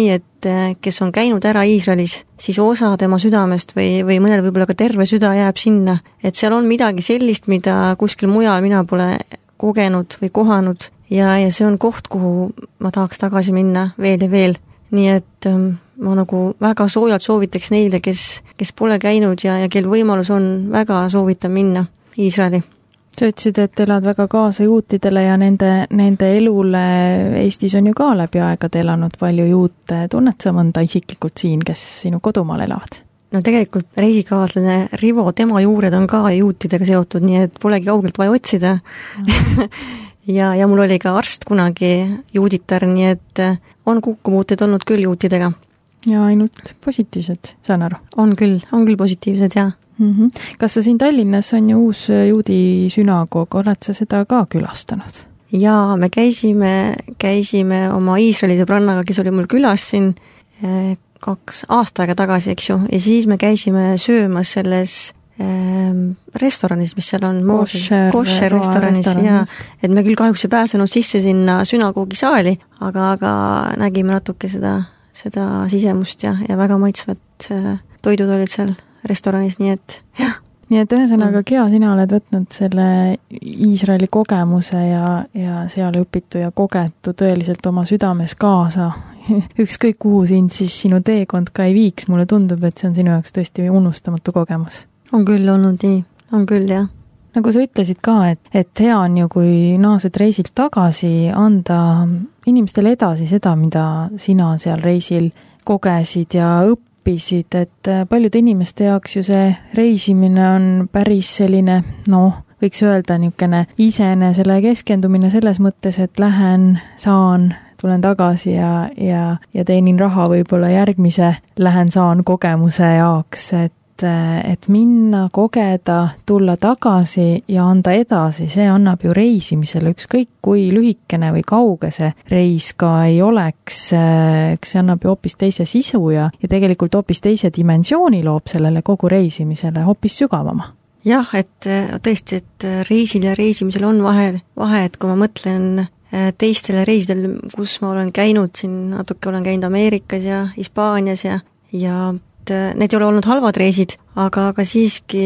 et kes on käinud ära Iisraelis, siis osa tema südamest või, või mõnel võib-olla ka terve süda jääb sinna, et seal on midagi sellist, mida kuskil mujal mina pole kogenud või kohanud ja, ja see on koht, kuhu ma tahaks tagasi minna veel ja veel. Nii et ähm, ma nagu väga soojalt soovitaks neile, kes, kes pole käinud ja, ja kel võimalus on, väga soovitan minna Iisraeli. Sa ütlesid, et elad väga kaasa juutidele ja nende, nende elule Eestis on ju ka läbi aegade elanud palju juute. Tunned sa mõnda isiklikult siin, kes sinu kodumaal elavad? No tegelikult reisikaaslane Rivo, tema juured on ka juutidega seotud, nii et polegi kaugelt vaja otsida. Mm. ja, ja mul oli ka arst kunagi juuditar, nii et on kukkumuuted olnud küll juutidega. Ja ainult positiivsed, saan aru? On küll, on küll positiivsed, jah. Mm-hmm. Kas sa siin Tallinnas on ju uus juudi sünagoog, oled sa seda ka külastanud? Jaa, me käisime, käisime oma Iisraeli sõbrannaga, kes oli mul külas siin kaks aasta aega tagasi, eks ju, ja siis me käisime söömas selles ähm, restoranis, mis seal on, Kosher, Kosher restoranis, ja et me küll kahjuks ei pääsenud sisse sinna sünagoogi saali, aga, aga nägime natuke seda, seda sisemust ja, ja väga maitsvad toidud olid seal restoranis, nii et jah. Nii et ühesõnaga, Gea, sina oled võtnud selle Iisraeli kogemuse ja, ja seal õpitu ja kogetu tõeliselt oma südames kaasa. Ükskõik kuhu sind siis sinu teekond ka ei viiks, mulle tundub, et see on sinu jaoks tõesti unustamatu kogemus. On küll olnud nii, on küll, jah. Nagu sa ütlesid ka, et, et hea on ju, kui naased reisilt tagasi, anda inimestele edasi seda, mida sina seal reisil kogesid ja õppisid, et paljude inimeste jaoks ju see reisimine on päris selline, noh, võiks öelda niisugune isenesele keskendumine selles mõttes, et lähen, saan, tulen tagasi ja, ja, ja teenin raha võib-olla järgmise lähen, saan kogemuse jaoks, et et minna, kogeda, tulla tagasi ja anda edasi, see annab ju reisimisele ükskõik kui lühikene või kauge see reis ka ei oleks, see annab ju hoopis teise sisu ja, ja tegelikult hoopis teise dimensiooni loob sellele kogu reisimisele hoopis sügavama. Jah, et tõesti, et reisil ja reisimisel on vahe, vahe, et kui ma mõtlen teistele reisidel, kus ma olen käinud, siin natuke olen käinud Ameerikas ja Hispaanias ja, ja need ei ole olnud halvad reisid, aga, aga siiski,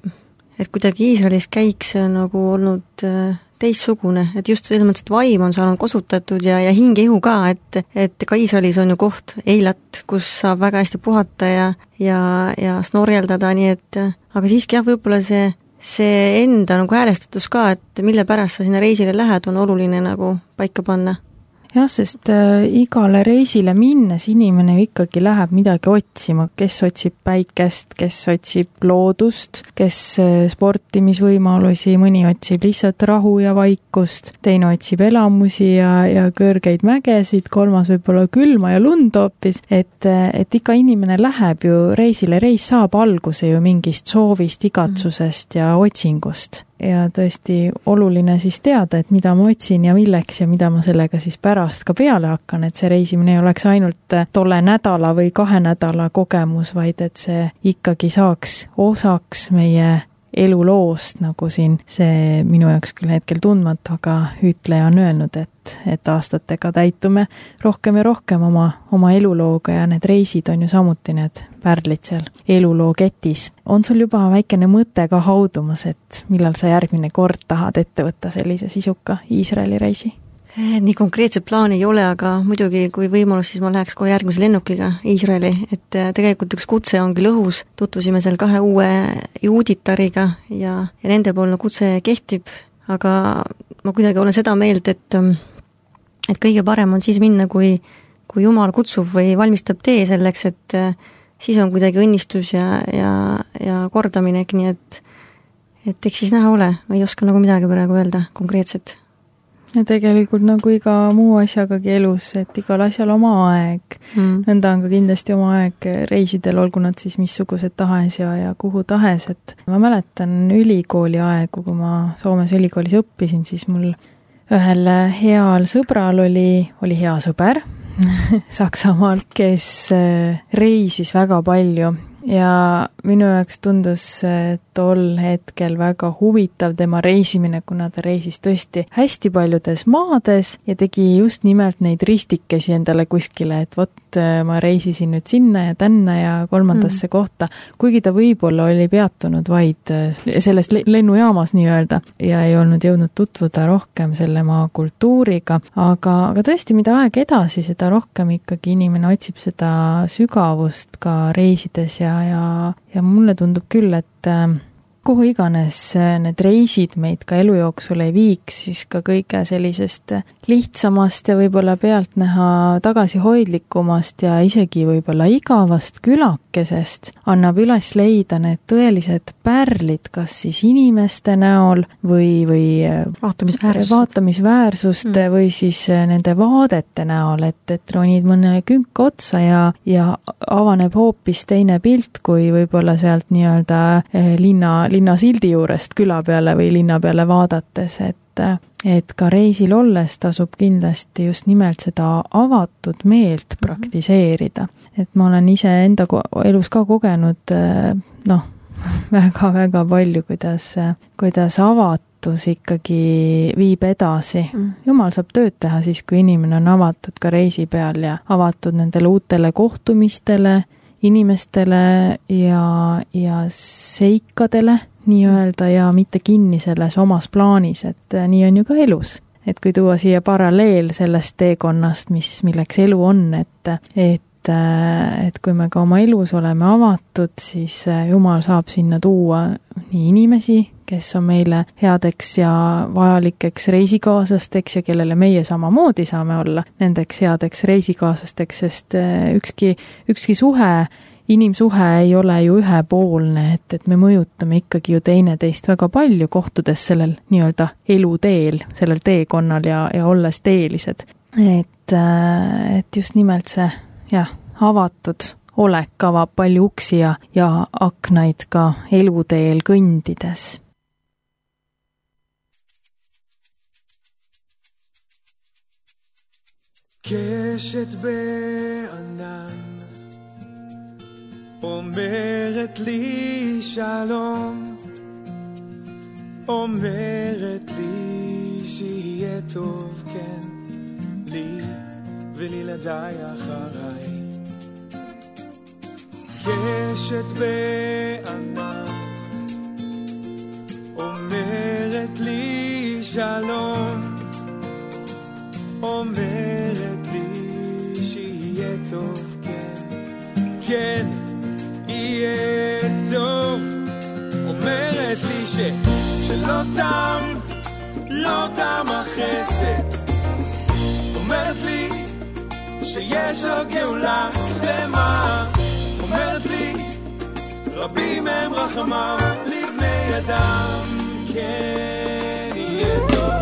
et kuidagi Iisraelis käiks on nagu olnud teissugune, et just selles mõttes, et vaim on saanud kosutatud ja, ja hinge-ihu ka, et, et ka Iisraelis on ju koht Eilat, kus saab väga hästi puhata ja, ja, ja snorjeldada, nii et aga siiski jah, võib-olla see, see enda nagu häälestatus ka, et mille pärast sa sinna reisile lähed, on oluline nagu paika panna. Jah, sest äh, igale reisile minnes inimene ju ikkagi läheb midagi otsima, kes otsib päikest, kes otsib loodust, kes äh, sportimisvõimalusi, mõni otsib lihtsalt rahu ja vaikust, teine otsib elamusi ja, ja kõrgeid mägesid, kolmas võib-olla külma ja lund hoopis, et, et iga inimene läheb ju reisile, reis saab alguse ju mingist soovist, igatsusest ja otsingust. Ja tõesti oluline siis teada, et mida ma otsin ja milleks ja mida ma sellega siis pärast ka peale hakkan, et see reisimine ei oleks ainult tolle nädala või kahe nädala kogemus, vaid et see ikkagi saaks osaks meie eluloost, nagu siin see minu jaoks küll hetkel tundmatu, aga ütleja on öelnud, et, et aastatega täitume rohkem ja rohkem oma, oma elulooga ja need reisid on ju samuti need pärlid seal eluloo ketis. On sul juba väikene mõte ka haudumas, et millal sa järgmine kord tahad ette võtta sellise sisuka Iisraeli reisi? Nii konkreetset plaani ei ole, aga muidugi kui võimalus, siis ma läheks kohe järgmise lennukiga Iisraeli, et tegelikult üks kutse on küll õhus, tutvusime seal kahe uue juuditariga ja, ja nende poolne kutse kehtib, aga ma kuidagi olen seda meelt, et, et kõige parem on siis minna, kui, kui Jumal kutsub või valmistab tee selleks, et siis on kuidagi õnnistus ja, ja, ja kordaminek, nii et, et eks siis näha ole, ma ei oska nagu midagi praegu öelda konkreetset. Ja tegelikult nagu iga muu asjagagi elus, et igal asjal oma aeg. Mm. Nõnda on ka kindlasti oma aeg reisidel, olgu nad siis missugused tahes ja, ja kuhu tahes. Et ma mäletan ülikooli aegu, kui ma Soomes ülikoolis õppisin, siis mul ühel heal sõbral oli, oli hea sõber Saksamaal, kes reisis väga palju ja minu jaoks tundus tol hetkel väga huvitav tema reisimine, kuna ta reisis tõesti hästi paljudes maades ja tegi just nimelt neid ristikesi endale kuskile, et vot ma reisisin nüüd sinna ja tänna ja kolmandasse mm. kohta, kuigi ta võib-olla oli peatunud vaid selles lennujaamas nii-öelda ja ei olnud jõudnud tutvuda rohkem selle maa kultuuriga, aga, aga tõesti, mida aeg edasi, seda rohkem ikkagi inimene otsib seda sügavust ka reisides ja ja, ja mulle tundub küll, et kuhu iganes need reisid meid ka elu jooksul ei viiks, siis ka kõige sellisest lihtsamast ja võib-olla pealtnäha tagasihoidlikumast ja isegi võib-olla igavast külakesest annab üles leida need tõelised pärlid, kas siis inimeste näol või, või vaatamisväärsust, vaatamisväärsust mm. või siis nende vaadete näol, et, et ronid mõnele künka otsa ja, ja avaneb hoopis teine pilt, kui võib-olla sealt nii-öelda linna linna sildi juurest küla peale või linna peale vaadates, et, et ka reisil olles tasub kindlasti just nimelt seda avatud meelt praktiseerida. Et ma olen ise enda elus ka kogenud noh, väga-väga palju, kuidas, kuidas avatus ikkagi viib edasi. Jumal saab tööd teha siis, kui inimene on avatud ka reisi peal ja avatud nendele uutele kohtumistele, inimestele ja, ja seikadele nii-öelda ja mitte kinni selles omas plaanis, et nii on ju ka elus. Et kui tuua siia paralleel sellest teekonnast, mis, milleks elu on, et, et, et kui me ka oma elus oleme avatud, siis Jumal saab sinna tuua nii inimesi, kes on meile headeks ja vajalikeks reisikaaslasteks ja kellele meie samamoodi saame olla nendeks headeks reisikaaslasteks, sest ükski, ükski suhe, inimsuhe ei ole ju ühepoolne, et, et me mõjutame ikkagi ju teineteist väga palju, kohtudes sellel nii-öelda eluteel, sellel teekonnal ja, ja olles teelised. Et, et just nimelt see, jah, avatud olek avab palju uksi ja, ja aknaid ka eluteel kõndides. קשת בענן אומרת לי שלום, אומרת לי שיהיה טוב, כן, לי ולילדיי אחריי. קשת בענן אומרת לי שלום, אומרת לי שיהיה טוב, כן, כן, יהיה טוב. אומרת לי ש... שלא תם, לא תם החסד. אומרת לי שיש עוד גאולה שלמה. אומרת לי רבים הם רחמיו לבני אדם, כן, יהיה טוב.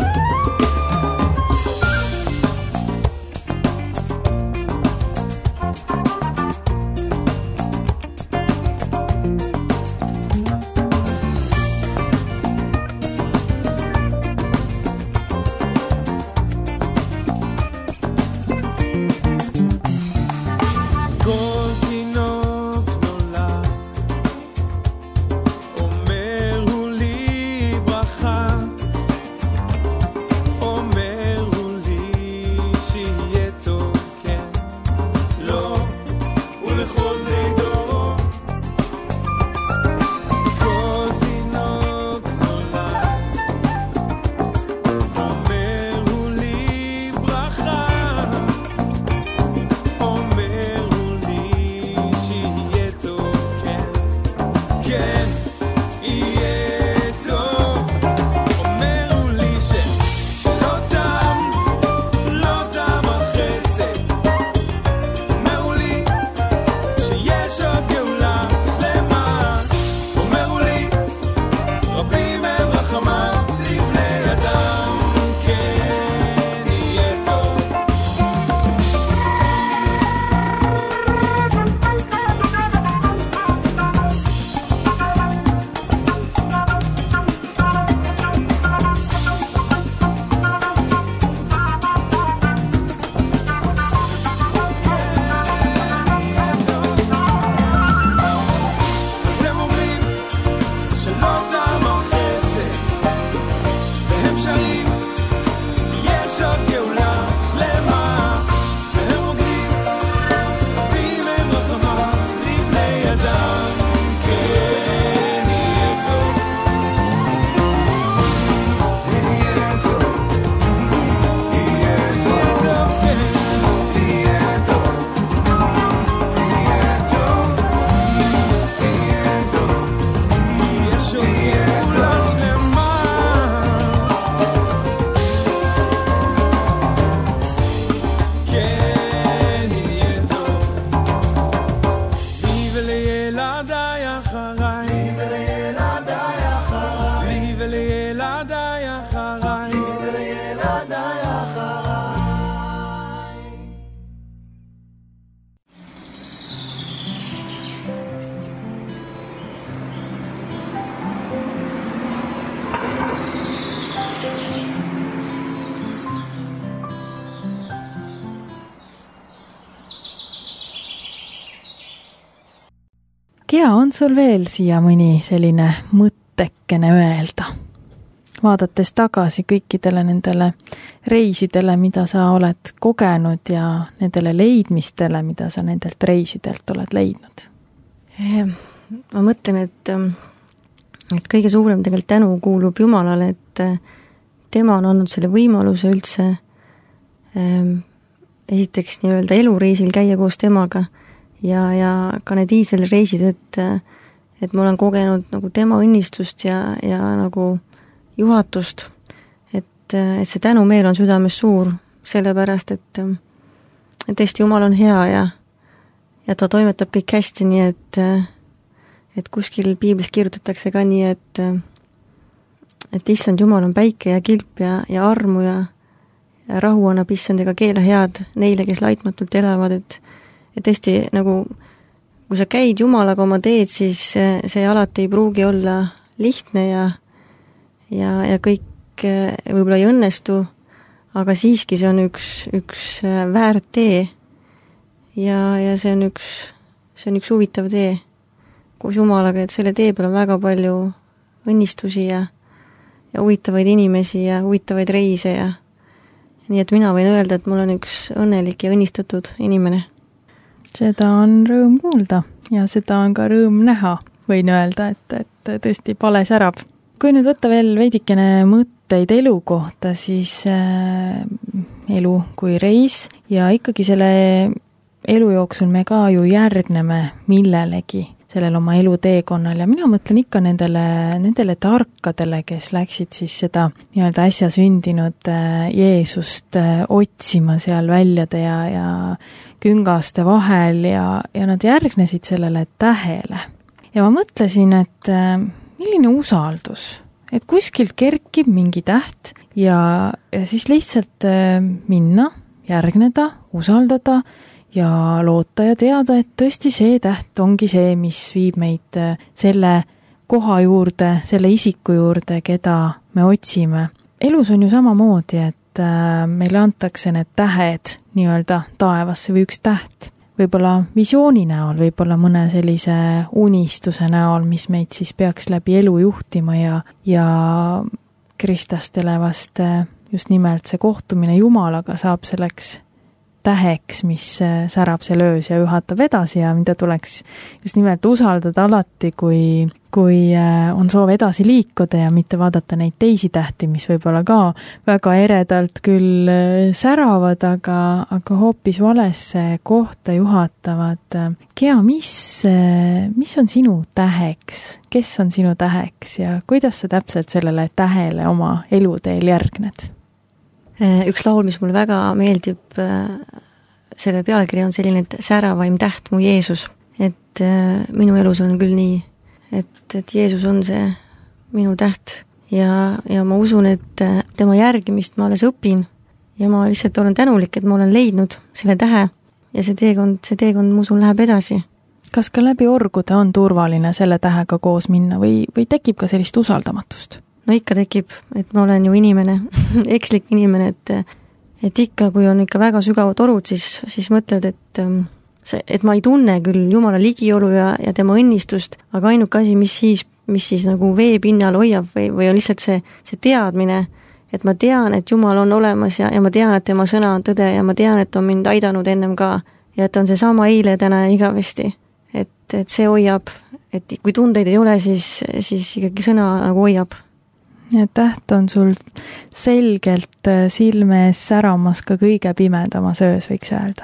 Gea, on sul veel siia mõni selline mõttekene öelda? Vaadates tagasi kõikidele nendele reisidele, mida sa oled kogenud ja nendele leidmistele, mida sa nendelt reisidelt oled leidnud? Ma mõtlen, et, et kõige suurem tegelikult tänu kuulub Jumalale, et tema on andnud selle võimaluse üldse ähm, esiteks nii-öelda elureisil käia koos temaga ja, ja ka need Iisraeli reisid, et, et ma olen kogenud nagu tema õnnistust ja, ja nagu juhatust, et, et see tänumeel on südames suur, sellepärast, et, et tõesti Jumal on hea ja, ja ta toimetab kõik hästi, nii et, et kuskil piiblis kirjutatakse ka nii, et, et issand Jumal on päike ja kilp ja, ja armu ja, ja rahu annab issand ega keela head neile, kes laitmatult elavad, et, et tõesti nagu, kui sa käid Jumalaga oma teed, siis see alati ei pruugi olla lihtne ja ja, ja kõik võib-olla ei õnnestu, aga siiski see on üks, üks väärt tee ja, ja see on üks, see on üks huvitav tee koos Jumalaga, et selle tee peal on väga palju õnnistusi ja, ja huvitavaid inimesi ja huvitavaid reise ja nii et mina võin öelda, et mul on üks õnnelik ja õnnistatud inimene. Seda on rõõm kuulda ja seda on ka rõõm näha, võin öelda, et, et tõesti pale särab. Kui nüüd võtta veel veidikene mõtteid elu kohta, siis äh, elu kui reis ja ikkagi selle elu jooksul me ka ju järgneme millelegi sellel oma eluteekonnal ja mina mõtlen ikka nendele, nendele tarkadele, kes läksid siis seda nii-öelda äsja sündinud äh, Jeesust äh, otsima seal väljade ja, ja küngaste vahel ja, ja nad järgnesid sellele tähele. Ja ma mõtlesin, et äh, milline usaldus, et kuskilt kerkib mingi täht ja, ja siis lihtsalt minna, järgneda, usaldada ja loota ja teada, et tõesti see täht ongi see, mis viib meid selle koha juurde, selle isiku juurde, keda me otsime. Elus on ju samamoodi, et meile antakse need tähed nii-öelda taevasse või üks täht. Võib-olla visiooni näol, võib-olla mõne sellise unistuse näol, mis meid siis peaks läbi elu juhtima ja, ja kristlastele vast just nimelt see kohtumine Jumalaga saab selleks täheks, mis särab seal öös ja juhatab edasi ja mida tuleks just nimelt usaldada alati, kui, kui on soov edasi liikuda ja mitte vaadata neid teisi tähti, mis võib-olla ka väga eredalt küll säravad, aga, aga hoopis valesse kohta juhatavad. Gea, mis, mis on sinu täheks? Kes on sinu täheks ja kuidas sa täpselt sellele tähele oma eluteel järgned? Üks laul, mis mulle väga meeldib, selle pealkiri on selline, et säravaim täht mu Jeesus. Et minu elus on küll nii, et, et Jeesus on see minu täht ja, ja ma usun, et tema järgimist ma alles õpin ja ma lihtsalt olen tänulik, et ma olen leidnud selle tähe ja see teekond, see teekond mu usun läheb edasi. Kas ka läbi orgude on turvaline selle tähega koos minna või, või tekib ka sellist usaldamatust? No ikka tekib, et ma olen ju inimene, ekslik inimene, et, et ikka, kui on ikka väga sügavad orud, siis, siis mõtled, et, see, et ma ei tunne küll Jumala ligiolu ja, ja tema õnnistust, aga ainuke asi, mis siis, mis siis nagu vee pinnal hoiab või, või on lihtsalt see, see teadmine, et ma tean, et Jumal on olemas ja, ja ma tean, et tema sõna on tõde ja ma tean, et on mind aidanud ennem ka ja et on see sama eile, täna ja igavesti. Et, et see hoiab, et kui tundeid ei ole, siis, siis ikkagi sõna nagu hoiab. Ja täht on sul selgelt silme ees säramas ka kõige pimedamas öös, võiks öelda.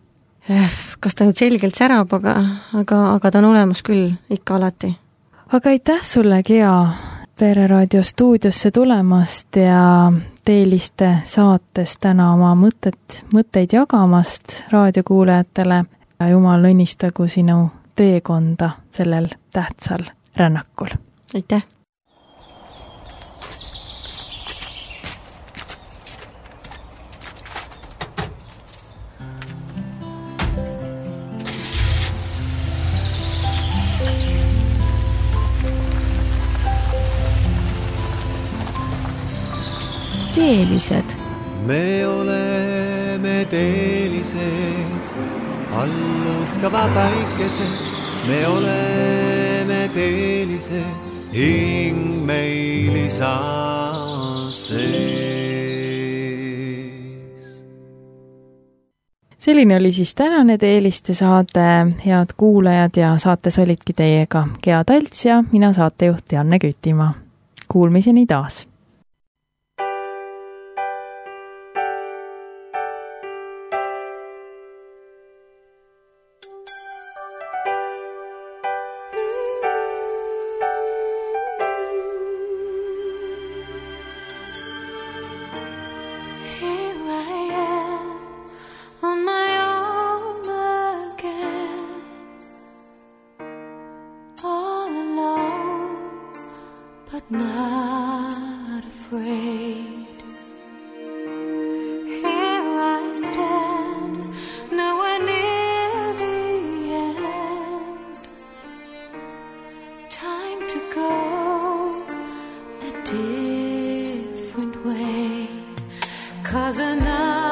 Kas ta nüüd selgelt särab, aga, aga, aga ta on olemas küll ikka alati. Aga aitäh sulle, Gea, Pereraadio stuudiosse tulemast ja teeliste saates täna oma mõtted, mõtteid jagamast raadiokuulajatele ja Jumal õnnistagu sinu teekonda sellel tähtsal rännakul. Aitäh! Teelised. Me oleme teelised, all lõõskava päikese, me oleme teelised, hing meil isa sees. Selline oli siis tänane Teeliste saade, head kuulajad, ja saates olidki teiega Gea Talts ja mina saatejuht Janne Kütimaa. Kuulmiseni taas! Not afraid. Here I stand, nowhere near the end. Time to go a different way, 'cause another